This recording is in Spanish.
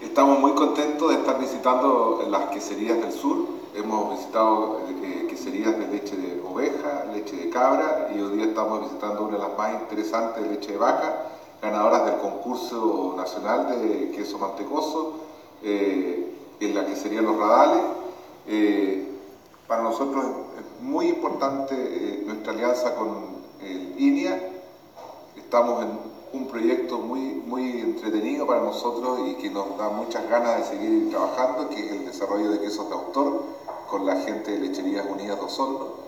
Estamos muy contentos de estar visitando las queserías del sur. Hemos visitado queserías de leche de oveja, leche de cabra, y hoy día estamos visitando una de las más interesantes de leche de vaca, ganadoras del concurso nacional de queso mantecoso, en la quesería Los Radales. Para nosotros es muy importante nuestra alianza con el INEA. Estamos en un proyecto muy entretenido para nosotros y que nos da muchas ganas de seguir trabajando, que es el desarrollo de quesos de autor con la gente de Lecherías Unidas de Osorno.